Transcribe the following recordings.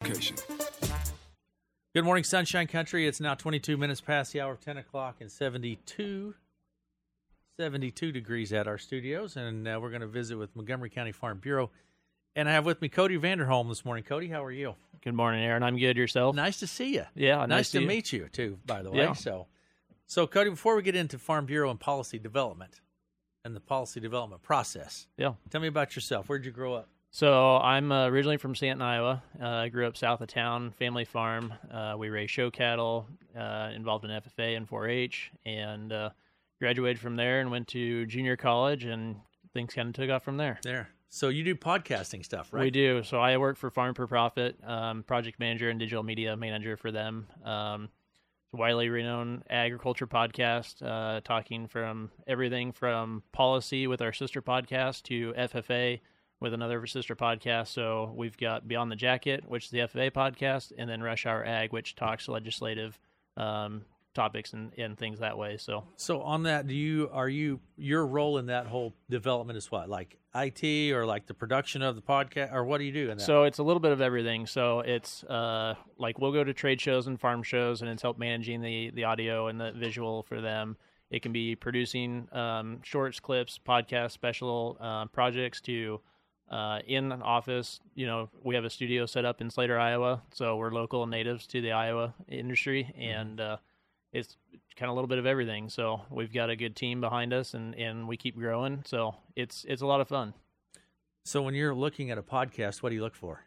education. Good morning, Sunshine Country. It's now 22 minutes past the hour of 10 o'clock and 72 degrees at our studios. And we're going to visit with Montgomery County Farm Bureau. And I have with me Cody Vanderholm this morning. Cody, how are you? Good morning, Aaron. I'm good. Yourself? Nice to see you. Yeah, nice to meet you, too, by the way. Yeah. So, Cody, before we get into Farm Bureau and policy development and the policy development process, tell me about yourself. Where'd you grow up? So I'm originally from Stanton, Iowa. I grew up south of town, family farm. We raised show cattle, involved in FFA and 4-H, and graduated from there and went to junior college, and things kind of took off from there. So you do podcasting stuff, right? We do. So I work for Farm for Profit, project manager and digital media manager for them. Widely renowned agriculture podcast, talking from everything from policy with our sister podcast to FFA with another sister podcast. So we've got Beyond the Jacket, which is the FFA podcast, and then Rush Hour Ag, which talks legislative topics and things that way. So on that, your role in that whole development is what, like IT or like the production of the podcast, or what do you do in that? So it's a little bit of everything. So it's like we'll go to trade shows and farm shows, and it's help managing the audio and the visual for them. It can be producing shorts, clips, podcast special projects to in an office. You know, we have a studio set up in Slater, Iowa, so we're local natives to the Iowa industry, and it's kind of a little bit of everything. So we've got a good team behind us, and we keep growing. So it's a lot of fun. So when you're looking at a podcast, what do you look for?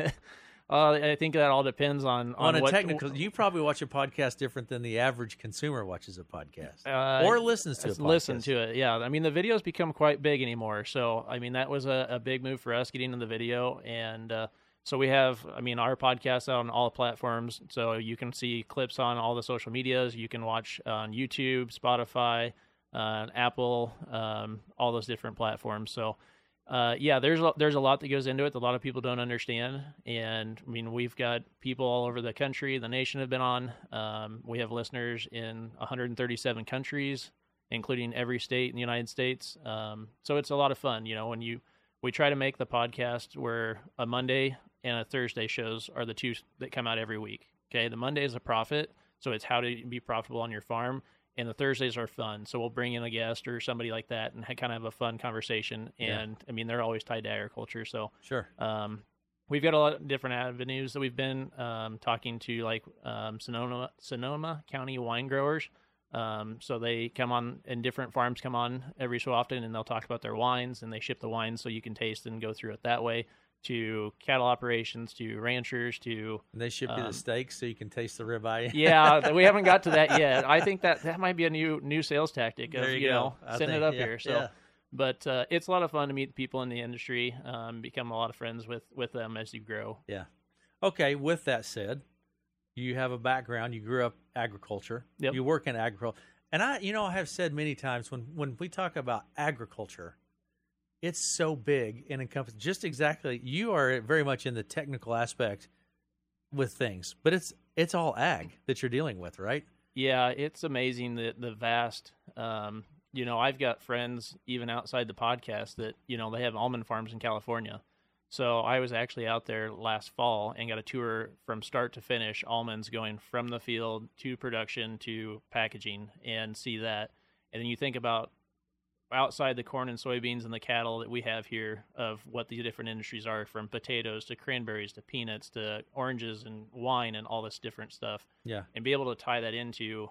I think that all depends on a what technical. You probably watch a podcast different than the average consumer watches a podcast or listens to a podcast. Listen to it, yeah. I mean, the videos become quite big anymore. So, I mean, that was a big move for us getting into the video. And so we have, our podcast out on all platforms. So you can see clips on all the social medias. You can watch on YouTube, Spotify, Apple, all those different platforms. So, there's a lot that goes into it that a lot of people don't understand. And I mean, we've got people all over the country, the nation have been on. We have listeners in 137 countries, including every state in the United States. So it's a lot of fun. You know, we try to make the podcast where a Monday and a Thursday shows are the two that come out every week. Okay. The Monday is a profit. So it's how to be profitable on your farm. And the Thursdays are fun. So we'll bring in a guest or somebody like that and kind of have a fun conversation. And I mean, they're always tied to agriculture. So sure. We've got a lot of different avenues that we've been talking to, like Sonoma County wine growers. So they come on, and different farms come on every so often, and they'll talk about their wines, and they ship the wines so you can taste and go through it that way. To cattle operations, to ranchers, to... And they ship you the steaks so you can taste the ribeye? Yeah, we haven't got to that yet. I think that might be a new sales tactic of, sending it up here. So, yeah. But it's a lot of fun to meet people in the industry, become a lot of friends with them as you grow. Yeah. Okay, with that said, you have a background. You grew up agriculture. Yep. You work in agriculture. And I have said many times when we talk about agriculture, it's so big and encompasses just exactly. You are very much in the technical aspect with things, but it's all ag that you're dealing with, right? Yeah, it's amazing the vast. I've got friends even outside the podcast that they have almond farms in California. So I was actually out there last fall and got a tour from start to finish, almonds going from the field to production to packaging, and see that. And then you think about outside the corn and soybeans and the cattle that we have here, of what the different industries are, from potatoes to cranberries to peanuts to oranges and wine and all this different stuff. Yeah. And be able to tie that into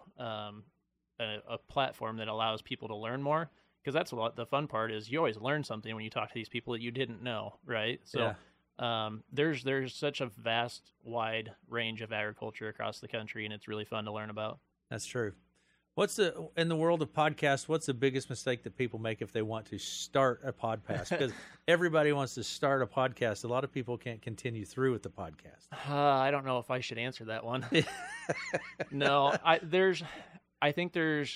a platform that allows people to learn more, because that's the fun part is you always learn something when you talk to these people that you didn't know, right? So there's such a vast, wide range of agriculture across the country, and it's really fun to learn about. That's true. In the world of podcasts, what's the biggest mistake that people make if they want to start a podcast? Because everybody wants to start a podcast. A lot of people can't continue through with the podcast. I don't know if I should answer that one. No, I think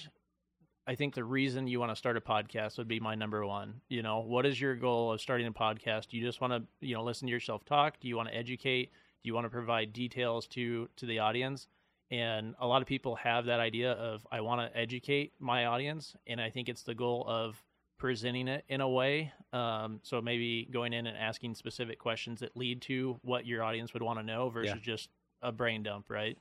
the reason you want to start a podcast would be my number one. What is your goal of starting a podcast? Do you just want to, listen to yourself talk? Do you want to educate? Do you want to provide details to the audience? And a lot of people have that idea of, I want to educate my audience, and I think it's the goal of presenting it in a way. So maybe going in and asking specific questions that lead to what your audience would want to know versus just a brain dump, right?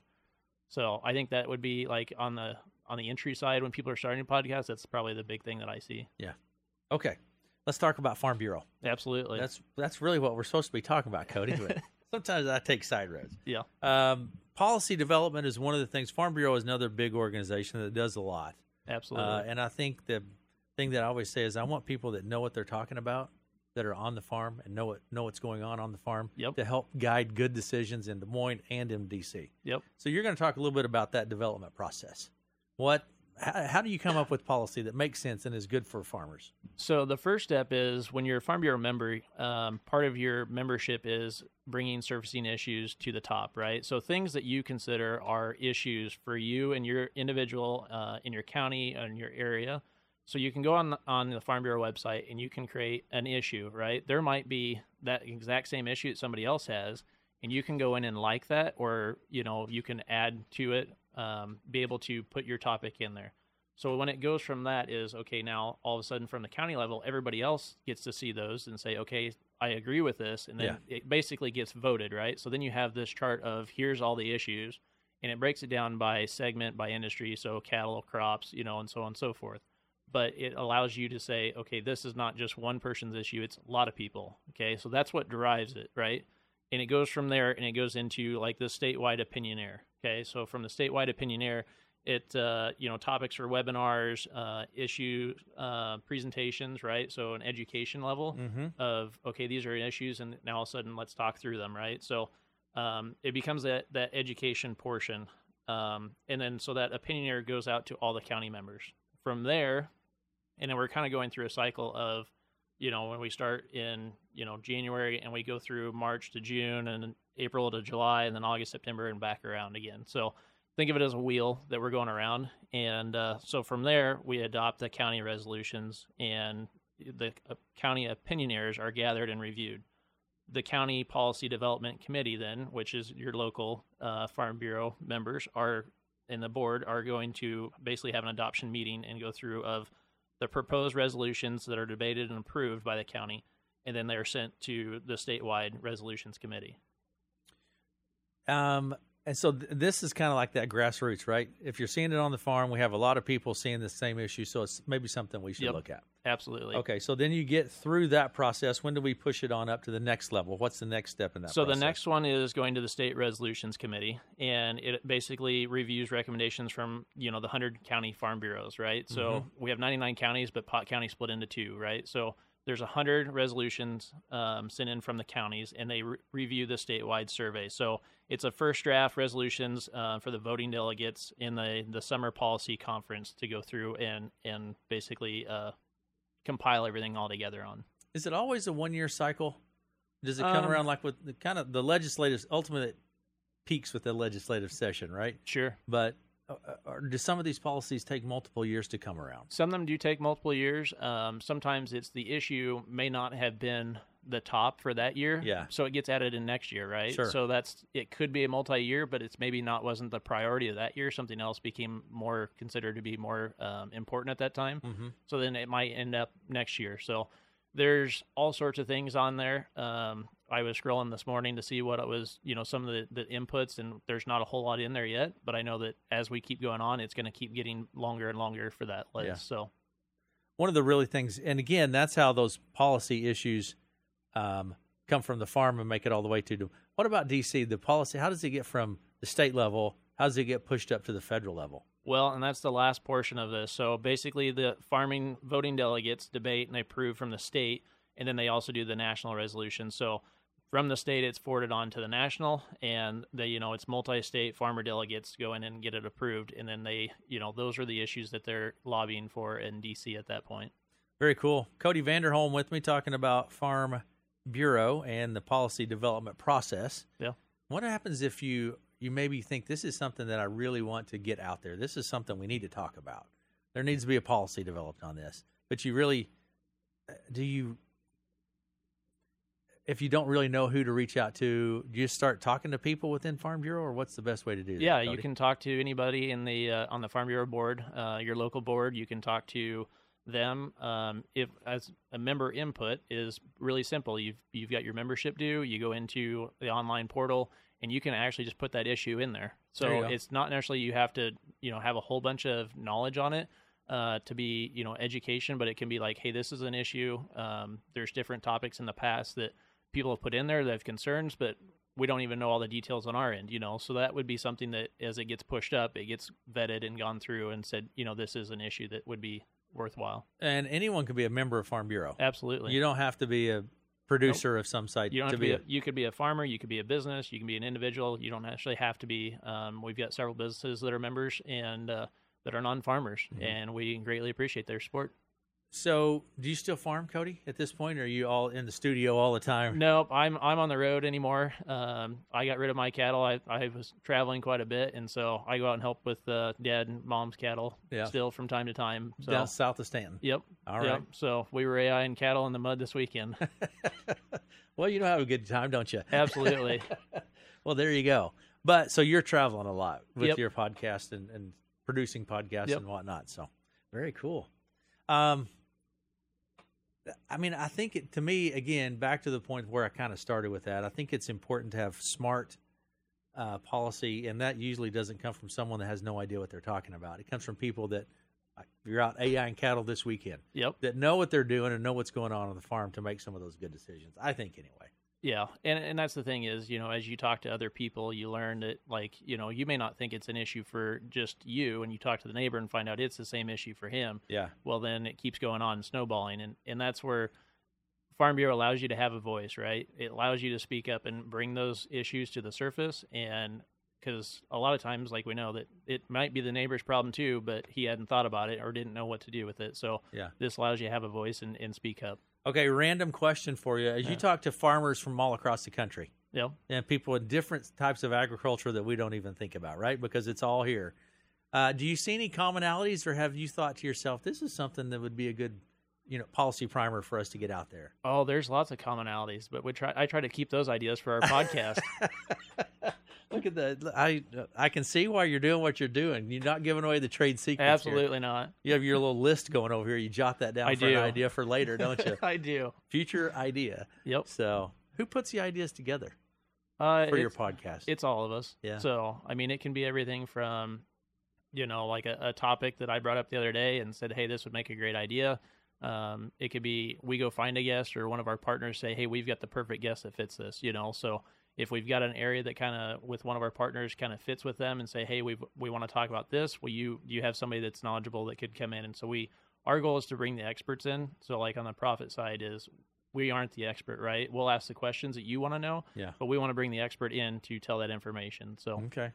So I think that would be like on the entry side when people are starting a podcast. That's probably the big thing that I see. Yeah. Okay. Let's talk about Farm Bureau. Absolutely. That's really what we're supposed to be talking about, Cody. But sometimes I take side roads. Yeah. Policy development is one of the things. Farm Bureau is another big organization that does a lot. Absolutely. And I think the thing that I always say is I want people that know what they're talking about, that are on the farm and know what's going on the farm, to help guide good decisions in Des Moines and in DC. Yep. So you're going to talk a little bit about that development process. How do you come up with policy that makes sense and is good for farmers? So the first step is when you're a Farm Bureau member, part of your membership is bringing surfacing issues to the top, right? So things that you consider are issues for you and your individual in your county and your area. So you can go on the Farm Bureau website and you can create an issue, right? There might be that exact same issue that somebody else has, and you can go in and like that, or you can add to it, be able to put your topic in there. So when it goes from that is, okay, now all of a sudden from the county level, everybody else gets to see those and say, okay, I agree with this. And then it basically gets voted, right? So then you have this chart of here's all the issues, and it breaks it down by segment, by industry, so cattle, crops, and so on and so forth. But it allows you to say, okay, this is not just one person's issue, it's a lot of people, okay? So that's what drives it, right? And it goes from there, and it goes into like the statewide opinionaire, okay? So from the statewide opinionaire, it, topics for webinars, issue presentations, right? So an education level of, okay, these are issues, and now all of a sudden let's talk through them, right? So it becomes that education portion. And then so that opinionaire goes out to all the county members. From there, and then we're kind of going through a cycle of, when we start in, January and we go through March to June and April to July and then August, September, and back around again. So think of it as a wheel that we're going around. And so from there, we adopt the county resolutions, and the county opinionaires are gathered and reviewed. The county policy development committee then, which is your local Farm Bureau members, and the board are going to basically have an adoption meeting and go through of the proposed resolutions that are debated and approved by the county, and then they're sent to the statewide resolutions committee. And so this is kind of like that grassroots, right? If you're seeing it on the farm, we have a lot of people seeing the same issue, so it's maybe something we should look at. Absolutely. Okay, so then you get through that process. When do we push it on up to the next level? What's the next step in that process? So the next one is going to the State Resolutions Committee, and it basically reviews recommendations from, the 100 county farm bureaus, right? So we have 99 counties, but Pot County split into two, right? So there's 100 resolutions sent in from the counties, and they review the statewide survey. So it's a first draft resolutions for the voting delegates in the summer policy conference to go through and basically compile everything all together on. Is it always a 1 year cycle? Does it come around like with the legislative, ultimately it peaks with the legislative session, right? Sure. But do some of these policies take multiple years to come around? Some of them do take multiple years. Sometimes it's the issue may not have been the top for that year. Yeah. So it gets added in next year, right? Sure. So it could be a multi-year, but it's maybe wasn't the priority of that year. Something else became more considered to be more important at that time. Mm-hmm. So then it might end up next year. So there's all sorts of things on there. I was scrolling this morning to see what it was, some of the inputs, and there's not a whole lot in there yet, but I know that as we keep going on, it's going to keep getting longer and longer for that list. Yeah. So one of the really things, and again, that's how those policy issues come from the farm and make it all the way to what about DC? The policy, how does it get from the state level? How does it get pushed up to the federal level? Well, and that's the last portion of this. So basically the farming voting delegates debate and they approve from the state, and then they also do the national resolution. So from the state, it's forwarded on to the national, and it's multi-state farmer delegates go in and get it approved, and then they, those are the issues that they're lobbying for in D.C. at that point. Very cool. Cody Vanderholm with me talking about Farm Bureau and the policy development process. Yeah. What happens if you maybe think this is something that I really want to get out there? This is something we need to talk about. There needs to be a policy developed on this. But you really, if you don't really know who to reach out to, do you start talking to people within Farm Bureau, or what's the best way to do that? Yeah, Cody? You can talk to anybody in the on the Farm Bureau board, your local board. You can talk to them. If as a member input is really simple, you've got your membership due. You go into the online portal and you can actually just put that issue in there. So it's not necessarily you have to have a whole bunch of knowledge on it to be education, but it can be like, hey, this is an issue. There's different topics in the past that people have put in there that have concerns, but we don't even know all the details on our end, so that would be something that as it gets pushed up, it gets vetted and gone through and said, this is an issue that would be worthwhile. And anyone could be a member of Farm Bureau. Absolutely. You don't have to be a producer of some site. You don't have to be you could be a farmer, you could be a business, you can be an individual. You don't actually have to be. We've got several businesses that are members and that are non-farmers, and we greatly appreciate their support. So, do you still farm, Cody, at this point, or are you all in the studio all the time? Nope, I'm on the road anymore. I got rid of my cattle. I was traveling quite a bit, and so I go out and help with Dad and Mom's cattle still from time to time. So. Down south of Stanton. Yep. All right. Yep. So we were AIing cattle in the mud this weekend. Well, you have a good time, don't you? Absolutely. Well, there you go. But so you're traveling a lot with your podcast and producing podcasts and whatnot. So very cool. I think to me, again, back to the point where I kind of started with that, I think it's important to have smart policy, and that usually doesn't come from someone that has no idea what they're talking about. It comes from people that you're out AIing cattle this weekend, that know what they're doing and know what's going on the farm to make some of those good decisions, I think, anyway. Yeah, and that's the thing is, as you talk to other people, you learn that, you may not think it's an issue for just you, and you talk to the neighbor and find out it's the same issue for him. Yeah. Well, then it keeps going on and snowballing, and that's where Farm Bureau allows you to have a voice, right? It allows you to speak up and bring those issues to the surface, and because a lot of times, we know that it might be the neighbor's problem too, but he hadn't thought about it or didn't know what to do with it. So this allows you to have a voice and speak up. Okay, random question for you. As you talk to farmers from all across the country, and people in different types of agriculture that we don't even think about, right? Because it's all here. Do you see any commonalities, or have you thought to yourself, this is something that would be a good, policy primer for us to get out there? Oh, there's lots of commonalities, but I try to keep those ideas for our podcast. Look at that. I can see why you're doing what you're doing. You're not giving away the trade secrets. Absolutely not. You have your little list going over here. You jot that down an idea for later, don't you? I do. Future idea. Yep. So who puts the ideas together for your podcast? It's all of us. Yeah. So, it can be everything from, like a topic that I brought up the other day and said, hey, this would make a great idea. It could be we go find a guest, or one of our partners say, hey, we've got the perfect guest that fits this, so if we've got an area that kind of with one of our partners kind of fits with them and say, hey, we want to talk about this, well, you have somebody that's knowledgeable that could come in. And so our goal is to bring the experts in. So on the profit side is we aren't the expert, right? We'll ask the questions that you want to know, but we want to bring the expert in to tell that information. So okay,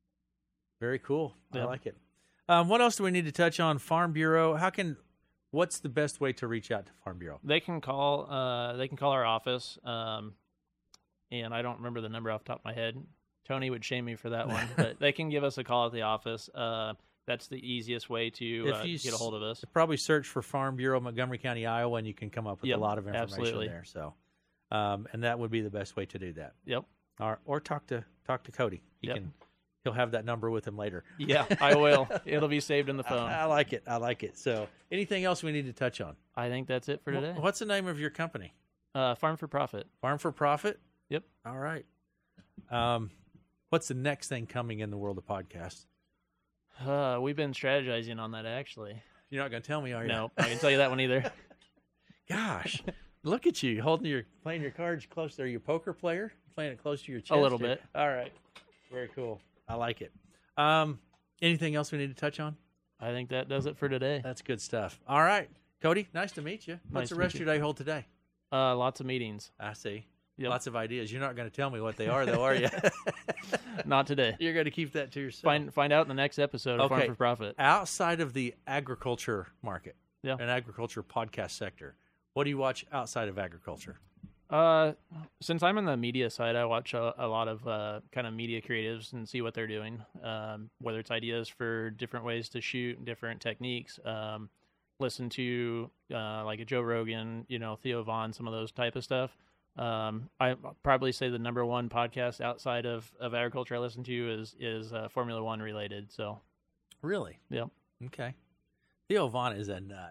very cool. I like it. What else do we need to touch on? Farm Bureau. What's the best way to reach out to Farm Bureau? They can call our office. And I don't remember the number off the top of my head. Tony would shame me for that one, but they can give us a call at the office. That's the easiest way to get a hold of us. Probably search for Farm Bureau, Montgomery County, Iowa, and you can come up with a lot of information there. So, and that would be the best way to do that. Yep. Or talk to Cody. He'll have that number with him later. Yeah, I will. It'll be saved in the phone. I like it. So, anything else we need to touch on? I think that's it for today. What's the name of your company? Farm for Profit. Farm for Profit? Yep. All right. What's the next thing coming in the world of podcasts? We've been strategizing on that, actually. You're not going to tell me, are you? No, I can tell you that one either. Gosh, look at you playing your cards close. Are you a poker player? Playing it close to your chest? A little bit. All right. Very cool. I like it. Anything else we need to touch on? I think that does it for today. That's good stuff. All right. Cody, nice to meet you. What's the rest of your day hold today? Lots of meetings. I see. Yep. Lots of ideas. You're not going to tell me what they are, though, are you? Not today. You're going to keep that to yourself. Find out in the next episode of Farm for Profit. Outside of the agriculture market, and agriculture podcast sector, what do you watch outside of agriculture? Since I'm in the media side, I watch a lot of kind of media creatives and see what they're doing, whether it's ideas for different ways to shoot, different techniques. Listen to like a Joe Rogan, Theo Vaughn, some of those type of stuff. I probably say the number one podcast outside of agriculture I listen to is Formula One related. So, really, yeah, okay. Theo Vaughn is a nut.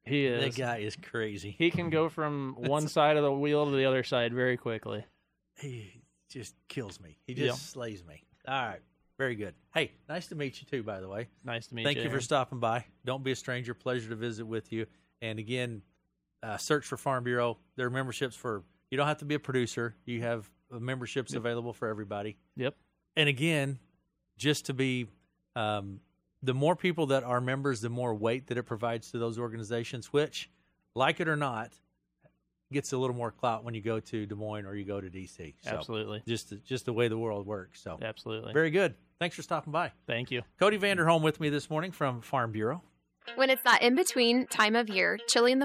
He is. That guy is crazy. He can go from one side of the wheel to the other side very quickly. He just kills me. He just slays me. All right. Very good. Hey, nice to meet you too, by the way. Nice to meet Thank you. you for stopping by. Don't be a stranger. Pleasure to visit with you. And again, search for Farm Bureau. There are memberships for, you don't have to be a producer. You have memberships available for everybody. Yep. And again, just to be, the more people that are members, the more weight that it provides to those organizations, which, like it or not, gets a little more clout when you go to Des Moines or you go to D.C. So Absolutely. Just the way the world works. So Absolutely. very good. Thanks for stopping by. Thank you. Cody Vanderholm with me this morning from Farm Bureau. When it's that in-between time of year, chili in the